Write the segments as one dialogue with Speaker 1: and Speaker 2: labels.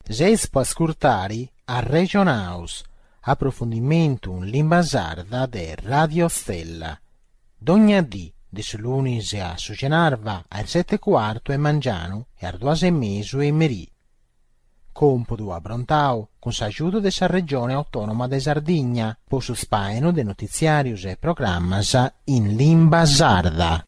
Speaker 1: Ges può ascoltare a Region House, approfondimento in lingua sarda de Radio Stella. Dogna di lunis a Sugenarva al 7:15 e mangiano e al 2:30 e merì. Compodo a Brontao con s'aiuto della regione autonoma de Sardigna, po su spaeno de notiziarius e programmas in lingua sarda.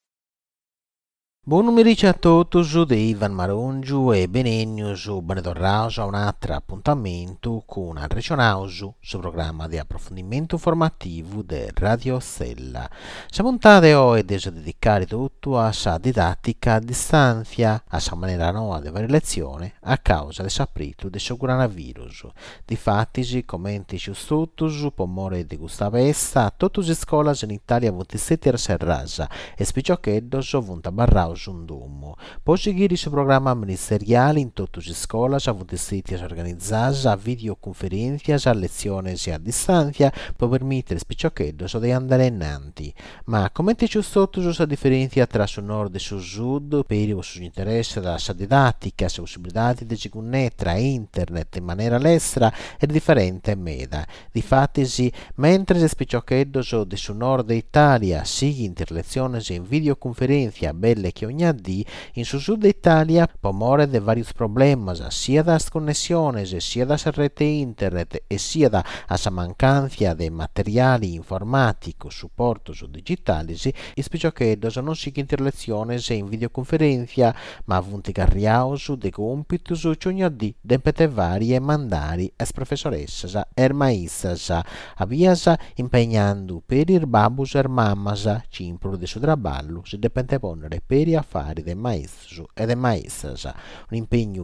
Speaker 1: Buon pomeriggio a tutti da Ivan Marongiu e benvenuti a un altro appuntamento con il Regionausu sul programma di approfondimento informativo di Radio Stella. La puntata oggi è dedicata tutto a sa didattica a distanza, a sa maniera nuova di fare lezione a causa del saprito del coronavirus. Difatti, commenti su tutti, pomore di questa pesta, a tutte le scuole in Italia 27 serrasa e spiccioccheddos vunta barrao un domo. Può seguire il programma ministeriale in tutte le scuole, a siti organizzati, a videoconferenze, a lezioni a distanza, per permettere spiccioccheddos di andare innanti. Ma come ci sono la differenza tra sul nord e sul sud, per il suo interesse alla didattica, la possibilità di connettere a internet in maniera all'estera è differente meda. Difatti, mentre le spiccioccheddos del sul nord Italia si interlezioni in videoconferenze belle che ogni dì, in sul sud Italia pomore de vari problemi sia da sconnessione sia da rete internet e sia da asa mancanza de materiali informatici supporto su digitali i spiccioccheddos non si interlezione in videoconferenza ma avunti carriaus de compitus ogni dì dempete varie mandari as professoressas er maissas avias impegnando per ir babus er mammas cimpro de su traballo si depende ponere per affari dei maestri e dei maestras. Un impegno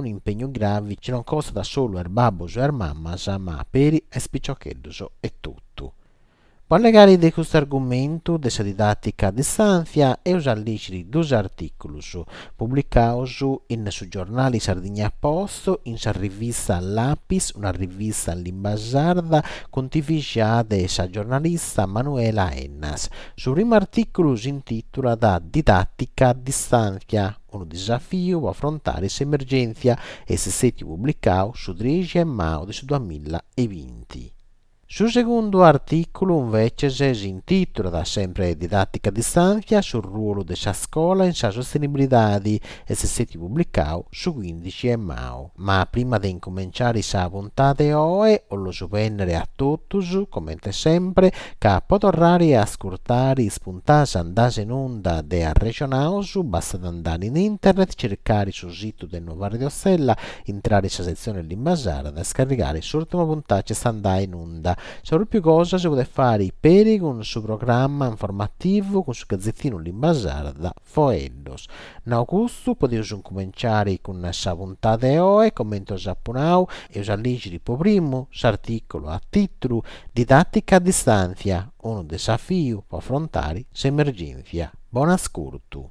Speaker 1: grave che non costa da solo er babbos o er mammas, ma per e spiccioccheddos e tutto. Per legare di questo argomento della didattica a distanza e usare due articoli pubblicati in su giornali Sardegna Post, in sa rivista Lapis, una rivista in lingua sarda contivisa da giornalista Manuela Ennas. Sul primo articolo si intitola da Didattica a distanza, un desafio per affrontare questa emergenza e si è pubblicato su 13 maggio 2020. Sul secondo articolo invece si intitola da sempre Didattica a distanza sul ruolo della scuola in sa sostenibilità e si è pubblicato su 15 maggio. Ma prima di incominciare sa puntata oggi, lo supendere a tutti, come sempre, che potrà ascoltare spuntare andare in onda de Regionausu, basta andare in internet, cercare sul sito del nuovo Radio Stella, entrare in sezione lingua sarda, scaricare l'ultima puntata e andare in onda. Solo più cosa si può fare per con il suo programma informativo con il suo gazzettino lingua sarda Foeddos. In augusto potete cominciare con la puntata di oggi, commento giapponese e usare leggere il primo articolo a titolo Didattica a distanza, un desafio per affrontare l'emergenza. Buon ascolto.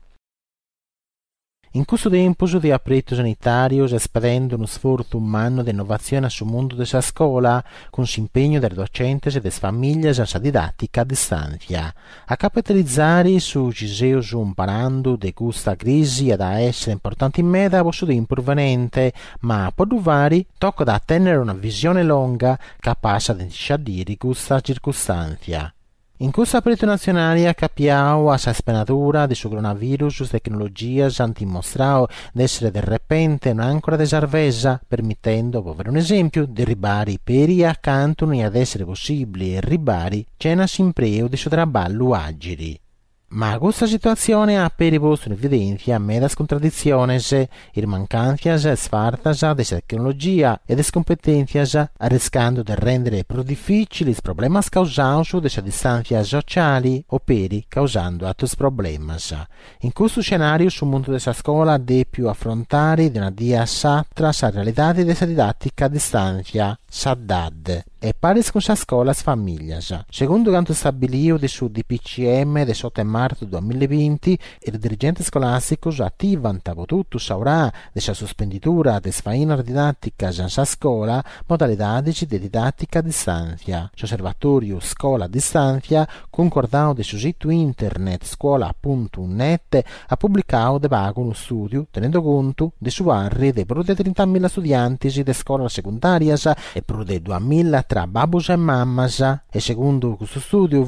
Speaker 1: In questo tempo di appreto sanitario si spendendo uno sforzo umano di innovazione sul mondo della scuola con l'impegno dei docenti e delle famiglie alla didattica a distanza. A capitalizzare su giseo imparando di questa crisi ad essere importante in meta posso dire proveniente, ma può dovere tocca da tenere una visione lunga capace di scegliere questa circostanza. In questa apertura nazionale capiamo a sa spenatura di su coronavirus tecnologie hanno dimostrato di essere di repente un'ancora di salvezza, permettendo, per un esempio, di ribari peri accanto non ad essere possibile ribari cena simpreo di su traballo agili. Ma questa situazione ha per posto in evidenza medas contraddizioni, ir mancanzas e sfartas de tecnologia e de competenzias, arriscando di rendere più difficili i problemi causati da distanze sociali o peri causando altri problemi. In questo scenario, sul mondo della scuola deve più affrontare di una dia satra la realtà della didattica a distanza, SADAD. e pares con sa scuola famiglia. Secondo quanto stabilito su DPCM del 8 marzo 2020, il dirigente scolastico attiva potuto saurà della sospenditura de sfaina didattica in sa scuola modalità di didattica a distanza. L'osservatorio Scuola a distanza, concordato del suo sito internet scuola.net, ha pubblicato de pago uno studio tenendo conto dei suarri dei più di 30.000 studenti di scuola secondaria e più di 2.000 tra babus e mammas. E secondo questo studio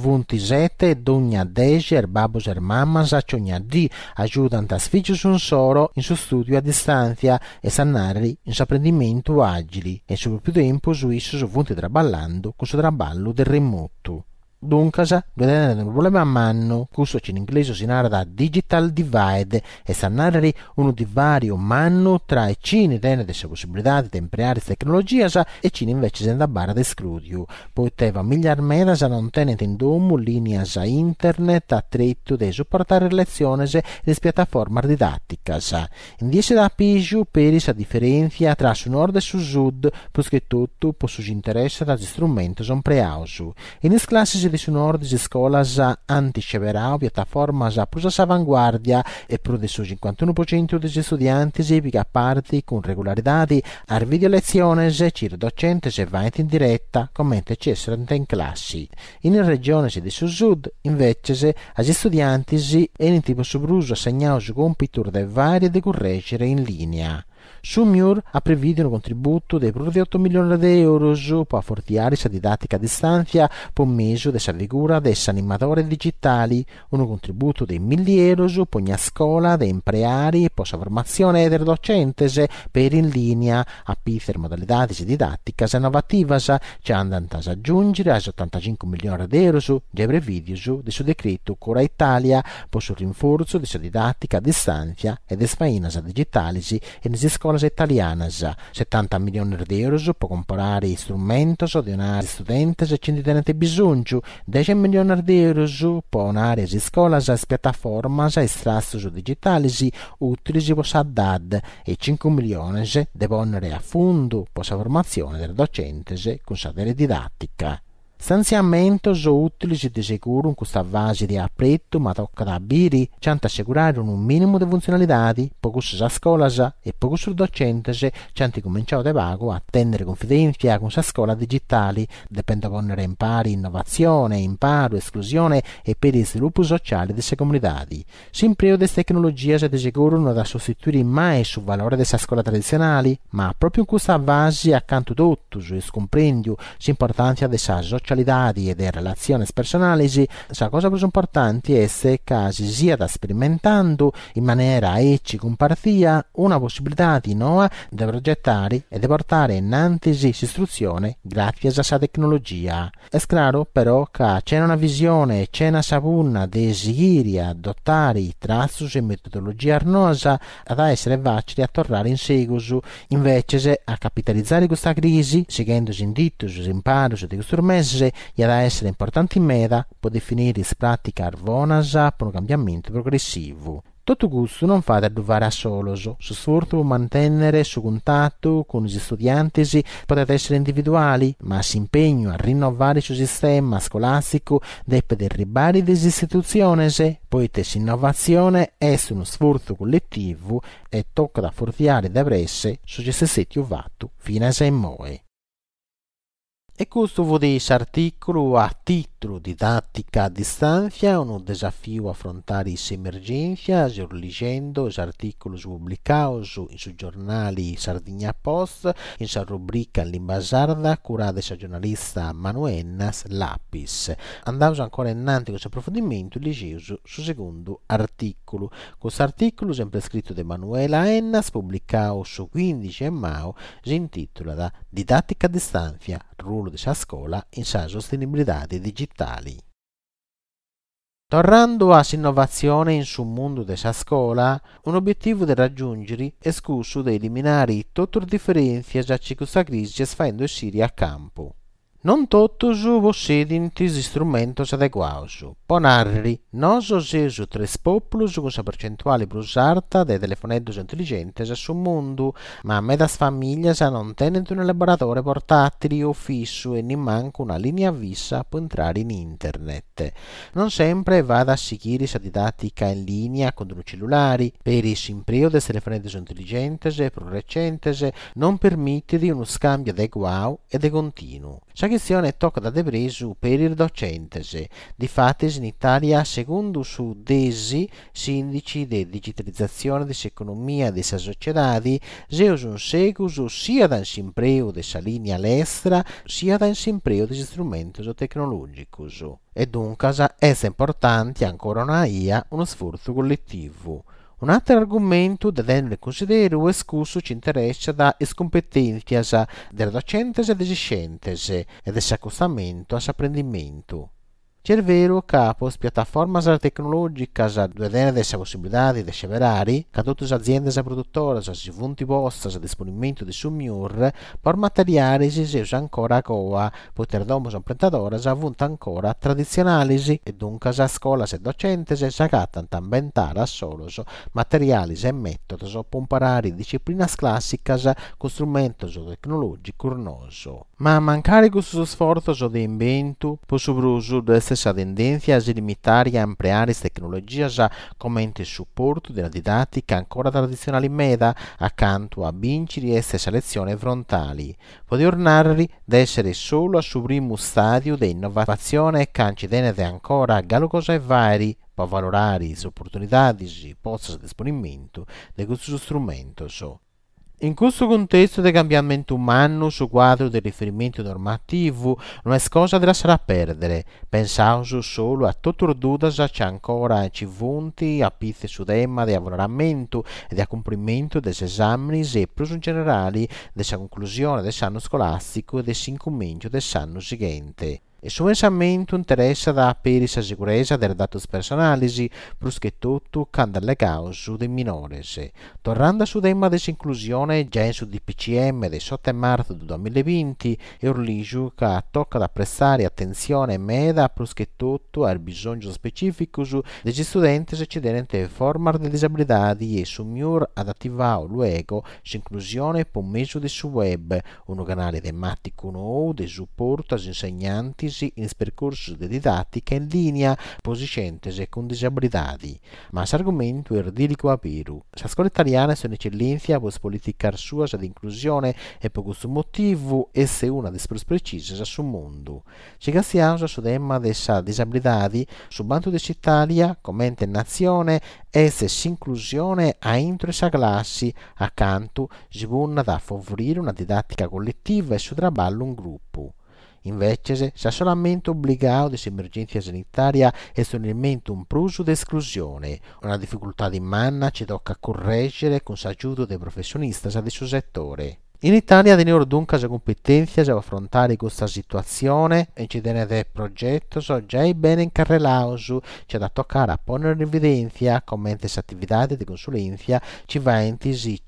Speaker 1: 27 d'ogni 10 babus e mammas ogni dì aiutano a sfigge un solo in suo studio a distanza e sannare in suo apprendimento agili e sul più tempo su isso su punti traballando con suo traballo del remoto. Dunque, vedete un problema a mano, questo in inglese si narra digital divide e sannare uno divario manno tra i cini delle possibilità di imparare tecnologie e cini invece si da barra di escludio, poiché famiglie meda non tenete in domo linee internet a tretto di supportare lezioni e piattaforme didattiche. In 10 da più per la differenza tra su nord e su sud, perché tutto può si interessa dagli strumenti son preausu. In classi di su nord di scuolas anticeverao piattaformas a plus avanguardia e pro del suo 51% degli studenti si pica parti con regolarità a video lezioni cir docente se va in diretta commenta cessano in classi. In regione di su sud invece agli studenti si è in tipo subruso assegnato su compiti de varie da correggere in linea. Sumur ha previsto un contributo di più di 8 milioni di euro per fortiare la didattica a distanza per mezzo della figura dei animatori digitali, un contributo di 1.000 euro per ogni scuola di impreari per la formazione dei docenti per in linea a per modalità di didattica innovative che andano ad aggiungere a 85 milioni di euro di previsto del suo decreto Cura Italia per il rinforzo della didattica a distanza e delle sfainas digitali e nelle scuole italianas. 70 milioni di euro per comprare strumenti di donare studenti e ci tenete bisogno, 10 milioni di euro per donare alle scuole e piattaforme e strassi digitali utili per SADAD e 5 milioni di ponere a fondo per la formazione dei docenti con sapere didattica. Stanziamento so utili di sicuro in questa fase di appretto, ma tocca da biri, ci hanno assicurare un minimo di funzionalità, poco sulla scuola e poco sul docente, ci hanno cominciato da pago a tenere confidenza con la scuola digitali, dipende da ponere in pari innovazione, imparo, esclusione e per il sviluppo sociale delle comunità. Sempre io queste tecnologie di sicuro non da sostituire mai sul valore della scuola tradizionale, ma proprio in questa fase accanto a tutto, su scomprendo l'importanza della socialità e delle relazioni personali, la cosa più importante è che si sia sperimentando in maniera ecci compartia una possibilità di nuova di progettare e di portare innanzi istruzione grazie a questa tecnologia. È chiaro però che c'è una visione e c'è una sapuna di seguire a adottare i tratti e metodologie arnosa ad essere facili a tornare in seguito, invece a capitalizzare questa crisi, seguendosi in ditto sui impari di questo mese e ad essere importanti in meta per definire le pratiche arvonas per un cambiamento progressivo. Tutto questo non fa da arrivare a solo, su sforzo per mantenere su contatto con gli studenti potete essere individuali, ma si impegno a rinnovare il sistema scolastico deve derribare le istituzioni, poiché l'innovazione è uno sforzo collettivo e tocca da forziare da presse su gli fatto fino a sei moe. E questo vuol dire articolo a titolo didattica a distanza, un desafio affrontare questa emergenza, leggendo l'articolo pubblicato sui giornali Sardegna Post, in sa rubrica Limba Sarda, curata da giornalista Manuennas Lapis. Andavo ancora innanzi questo approfondimento, leggevo sul secondo articolo. Questo articolo, sempre scritto da Manuela Ennas, pubblicato su 15 maggio, si intitola da Didattica a distanza, ruolo della scuola in sa sostenibilità digitali. Tornando all'innovazione in sul mondo della scuola, un obiettivo da raggiungere è scuso da eliminare tutte le differenze già che questa crisi sta facendo uscire a campo. Non totus possedint instrumentos adequaus. Ponarri, noso seus tres populus con sa percentuale plus alta de telefoneddos intelligentes su mundu, ma medas famiglias non tenent un elaboratore portatili o fisso e nimmanco una linea fissa per entrare in internet. Non sempre va a seguire sa didattica in linea con i cellulari, per il impreo de telefoneddos intelligentes e più recentes non permette di uno scambio adeguato e de continuo. Sa questione tocca da depresu per i docentes. Difatti in Italia, secondo su desi indici di digitalizzazione dell'economia e della società, seus un seguso sia da impreo della linea all'estera, sia da impreo degli strumenti tecnologici. E dunque è importante ancora una IA uno sforzo collettivo. Un altro argomento da tenere in considerazione è che ci interessa da competenze delle docenti e degli docenti e dell'accostamento all'apprendimento. C'è vero che le piattaforme tecnologiche danno la possibilità di ricevere che tutte le aziende produttive si punti poste a disponimento di sumiur per materiali che si usano ancora a poter domo imprenditori avuti ancora tradizionali e dunque le scuole e docenti si accattano a inventare solo materiali e metodi per imparare discipline classiche con strumenti tecnologici curnosi. Ma mancare questo sforzo di invento può soprattutto questa tendenza a limitare a impiegare tecnologie come supporto della didattica ancora tradizionale in media, accanto a vincere queste selezioni frontali. Può tornare ad essere solo al suo primo stadio di innovazione che ci tiene ancora gallosa e vari per valorare le opportunità poste a disponimento di questo strumento. In questo contesto di cambiamento umano su quadro di riferimento normativo non è cosa da lasciare perdere. Pensavo solo a tutto il dudas c'è ancora ci vunti a pizze su tema di avvaloramento e di accomplimento degli esami e più in generale della conclusione dell'anno scolastico e dell'incomincio dell'anno seguente. Il suo pensamento interessa da per la sicurezza dei dati personali, più che tutto quando le cause dei minori. Tornando sul tema dell'inclusione, già sul DPCM del 7 marzo 2020, è orligio che tocca da prestare attenzione media più che tutto al bisogno specifico degli studenti eccedenti forma di disabilità e su miglior ad attivare luogo l'inclusione per mezzo del suo web, un canale tematico nuovo di supporto agli insegnanti in percorso di didattica in linea posicente con disabilità. Ma questo argomento è ridicolo a Peru. La scuola italiana è un'eccellenza per politicare sua di inclusione e per questo motivo è una delle più precise sul mondo. Ci castiamo sul tema della disabilità sul banco dell'Italia, come nazione, e l'inclusione a intro essa classi accanto si può da favorire una didattica collettiva e su traballo un gruppo. Invece, se solamente obbligato di emergenza sanitaria è un elemento un pruso di esclusione, una difficoltà di manna ci tocca correggere con l'aiuto dei professionisti del suo settore. In Italia teniamo dunque la competenza di affrontare questa situazione e ci tiene del progetto già ben incarrelato, c'è da toccare a ponere in evidenza come le attività di consulenza ci va in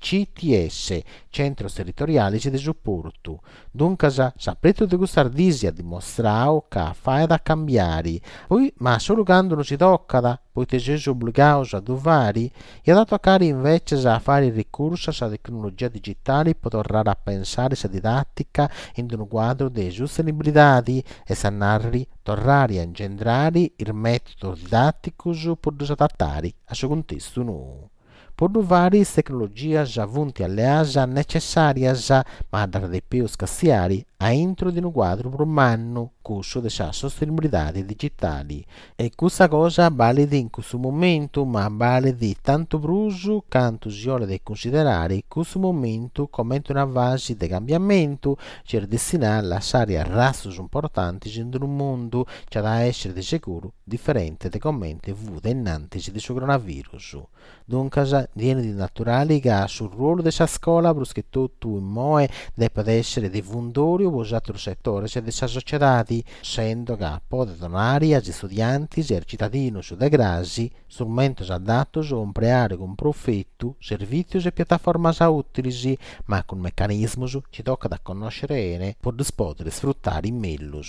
Speaker 1: CTS, Centros Territoriali di Supporto. Dunque, sapete di questa disi a dimostrare che fa da cambiare, poi, ma solo quando non si tocca, poiché si obbligato a dovere, e da toccare invece a fare il ricorso alla tecnologia digitale per tornare a pensare la didattica in un quadro di sostenibilità e sanare, tornare a ingenerare il metodo didattico per adattare al suo contesto nuovo. Per varie tecnologie avunti alle asa necessarie, ma da più scassiari, a intro di un quadro umano corso della sostenibilità digitali. E questa cosa vale in questo momento, ma vale di tanto bruso quanto si vuole considerare questo momento come una fase di cambiamento per destinare a lasciare rastri importanti in un mondo che da essere di sicuro differente da come avuto innanzi di coronavirus. Dunque, viene di naturale che sul ruolo della scuola, che tutto in moe deve essere diffondore apoio usato il settore e delle società, sendo che può donare agli studenti e ai cittadini de grasi strumenti adatti a impiegare con profitto servizi e piattaforme utili, ma con meccanismi ci tocca da conoscere per poter sfruttare meglio.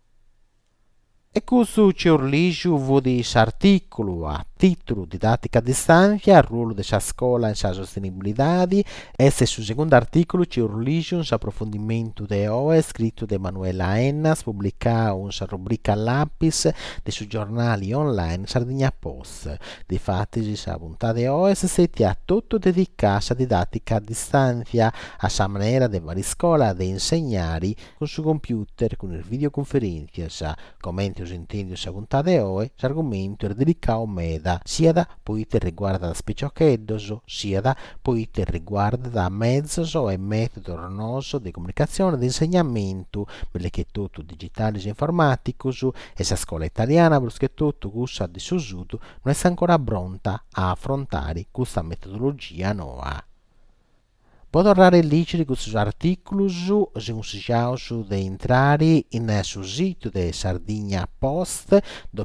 Speaker 1: E questo ci orligio vodi articolo a titolo didattica a distanza, il ruolo della scuola e la sostenibilità, e se sul secondo articolo ci orligio un approfondimento di OE scritto da Emanuela Ennas, pubblicato una rubrica all'Apis sui giornali online Sardegna Post. Difatti, la puntata di OE si è tutto dedicata a didattica a distanza, a sa maniera di vari scuole di insegnare con su computer, con il videoconferenza, commenti intendi sa puntata di oggi, l'argomento è dedicato meda, sia da poter riguarda da specioccheddoso, sia da poter riguarda da mezzo e metodo ornoso di comunicazione e di insegnamento, perché che tutto digitale e informatico, e la scuola italiana, perché tutto questo ha disusuto, non è ancora pronta a affrontare questa metodologia nuova. Può tornare leggere questi articoli su entrare sul sito di Sardegna Post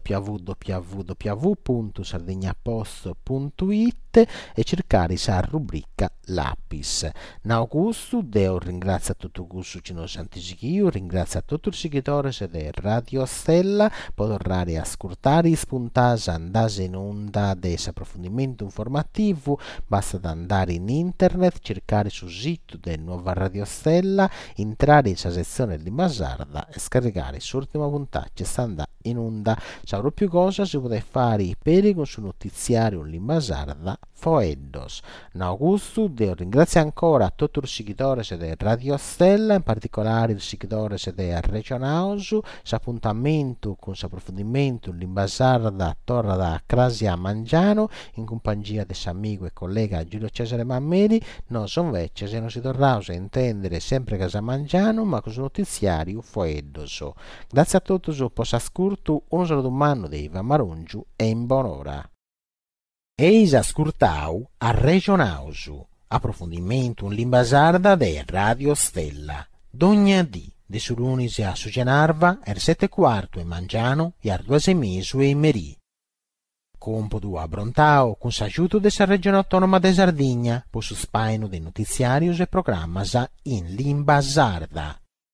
Speaker 1: www.sardegnapost.it e cercare la rubrica Lapis. In Augusto, devo ringraziare a tutto questo che non io ringrazio a tutti i seguitori di Radio Stella, può tornare a ascoltare spuntare andare in onda di approfondimento informativo, basta andare in internet, cercare sul sito del Nuova Radio Stella, entrare in sezione di Masarda e scaricare l'ultima puntata che sta andando in onda. Saprò più cosa si può fare per con su notiziario in Masarda Foeddos. In Augusto devo ringraziare ancora a tutti i seguitori di Radio Stella, in particolare i seguitori di Regione Ausu, l'appuntamento con l'approfondimento in Masarda torna da Crasia Mangiano in compagnia del suo amico e collega Giulio Cesare Mammeli. Non sono vecchie se non si torna a intendere sempre Casa Mangiano, ma con il notiziario Foeddos. Grazie a tutti per l'ascolto, un saluto umano di Ivan Marungiu e in buon'ora. Eis ascoltau a Regionausu, approfondimento in lingua sarda de Radio Stella. Dogna di Sulunisi a Sugenarva, er 7:15 e Mangiano, e ar 2:30 e Merì. Compodo a Brontao, con s'aiuto della Regione Autonoma de Sardegna, per su spaino dei notiziarios e programmas in lingua sarda.